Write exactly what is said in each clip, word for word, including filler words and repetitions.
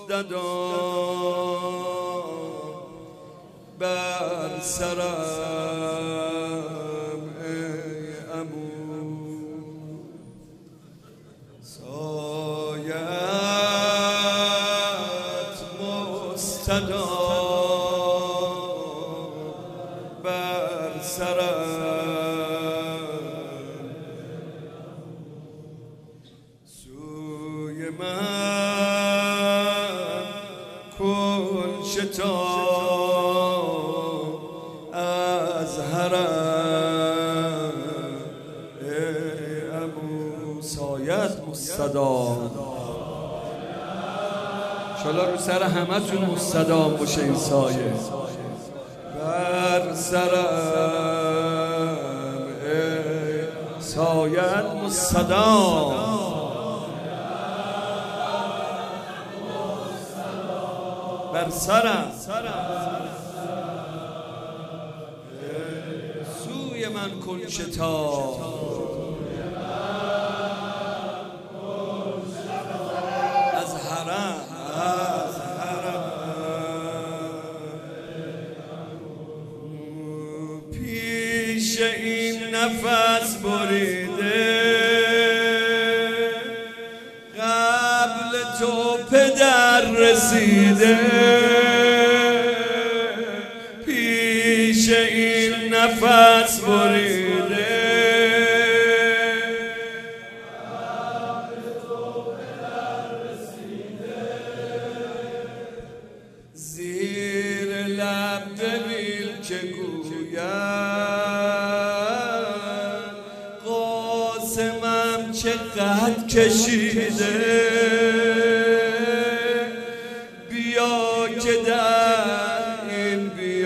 مستدام بر سرم ای عمو سایت مستدام بر سرم سوی من کن شتاب از حرم ای عمو سایت مستدام انشالله رو سر همه تون مستدام باشه این سایه بر سرم ای سایت مستدام بر سرم سوی من کن شتاب از حرم از حرم پیش این نفس بریده قبل تو پدر رسیده پیش این نفس بریده قبل تو پدر رسیده زیر لب ببین که گوید قاسمم چقدر کشیده بیا که در این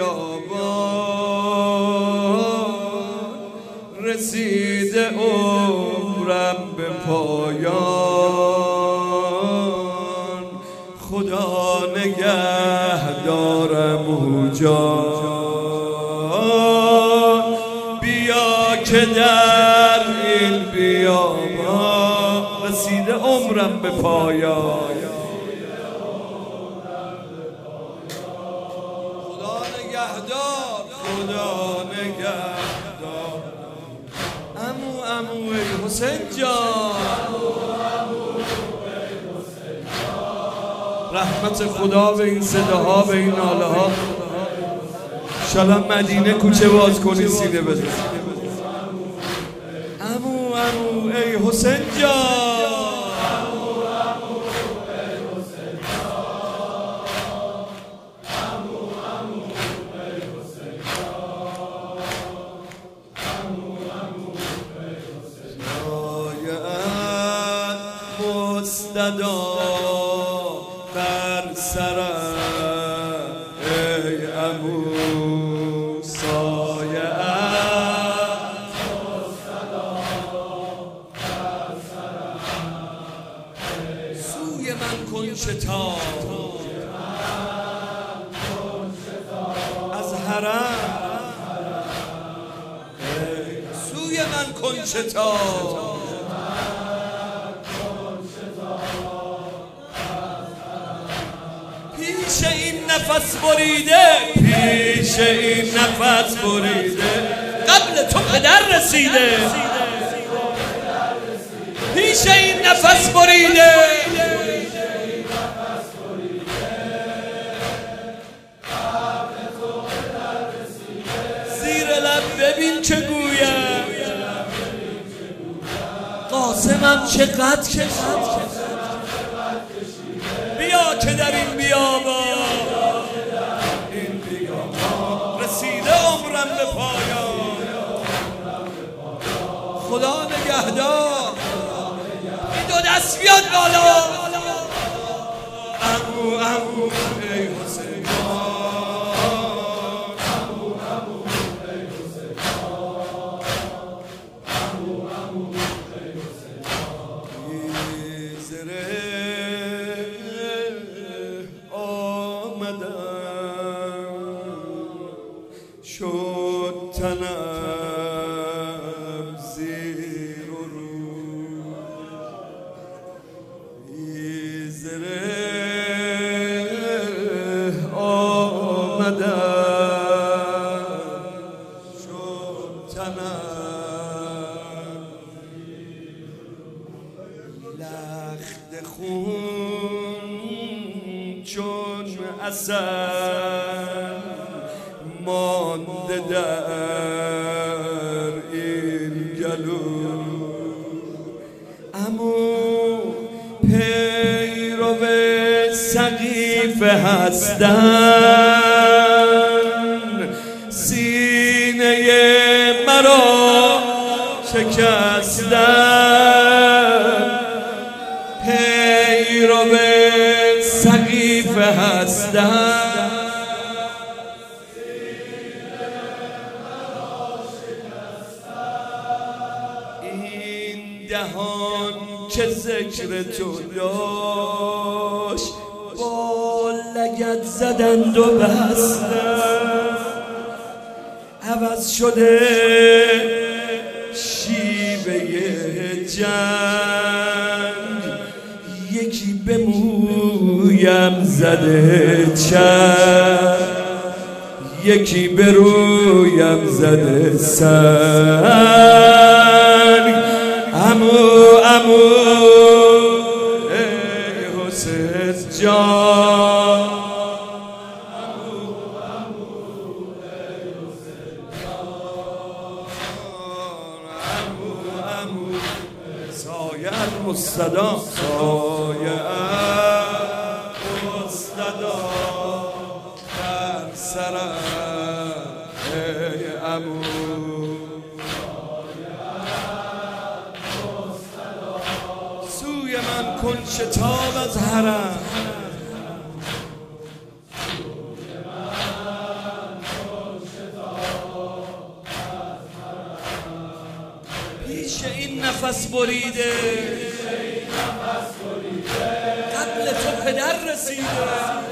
بیابان رسیده عمرم به پایان خدا نگه دارم او جان بیا که در این بیابان رسیده عمرم به پایان خدا نگهدار عمو عمو ای حسین جان رحمت خدا به این صداها به این ناله ها انشالله مدینه کوچه باز کنی سینه بزن عمو عمو ای حسین جان مستدام بر سرم ای عمو سایه مستدام بر سرم سوی من کن شتاب از حرم سوی من کن شتاب پیش این نفس بریده پیش این نفس بریده قبل تو پدر رسیده پیش این نفس بریده زیر لب ببین چه گویم قاسمم چقدر کشید بیا که در این بیابان این بیابان رسیده عمرم به پایان خدا نگهدار این دو دست بیاد بالا عمو عمو ای حسین عمو عمو ای حسین عمو عمو ای حسین شد تنم زیر و رو زره لخت خون چون اثر مانده در این گلو، اما پیرو سقیفه هستن سینه مرا شکستن، پیرو سقیفه هستن دهان که ذکر تو داشت با لگد زدند و بستند، عوض شده شیوه جنگ، یکی به مویم زده چند، یکی به رویم زده سنگ. امو امو ای حسین جان، امو امو ای حسین جان، امو امو سایه المستدا، سایه المستدا در سرم ای امو. من کن شتاب از حرم، پیش این نفس بریده قبل تو پدر رسیده،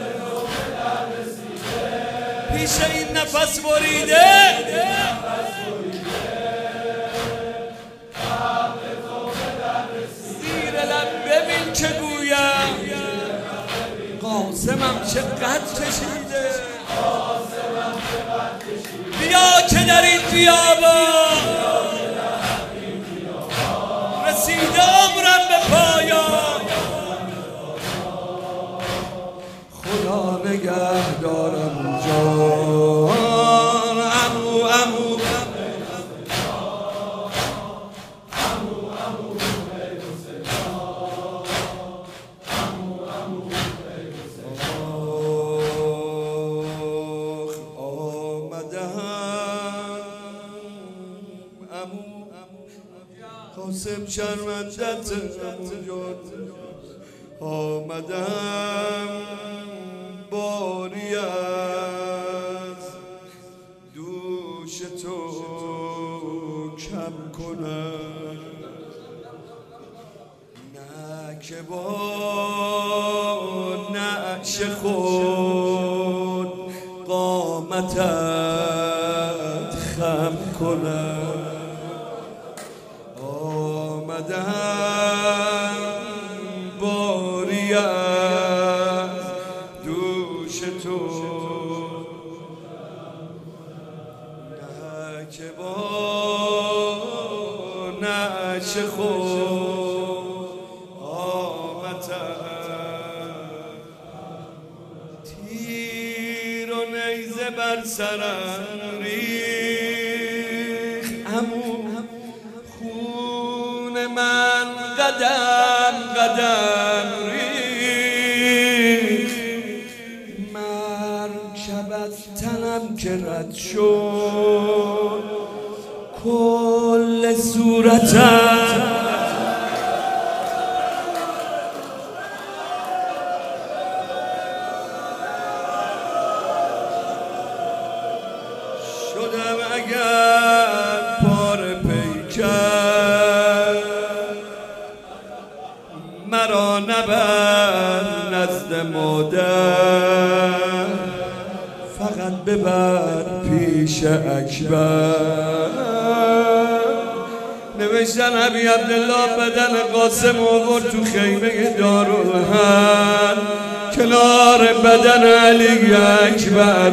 پیش این نفس بریده ببین که گویم قاسمم چقدر کشیده، بیا که در این بیابان رسیده عمرم به پایان، خدا نگه دارم جان. امو امو قاسم شرمندت آمدم باری از دوش تو کم کنم، نه که با نعش خود قامتت خم کنم، آمدم باری از دوش تو، نه که با نعش خود آمدم، تیر و نیزه بر سرم ریخ، عمو من قدم قدم ریخ، مرکب از تنم که رد شد کل صورتم شدم اگر پاره پیکر، مرا نبر نزد مادر، فقط ببر پیش اکبر. نوشتن ابی عبدالله بدن قاسم آورد تو خیمه دارالحرب، کنار بدن علی اکبر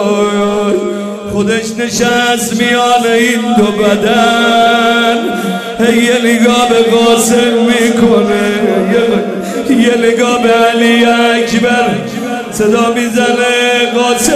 گذاشت، خودش نشست میان این دو بدن، یه نگاه به قاسم میکنه، یه نگاه به علی اکبر، صدا میزنه قاسم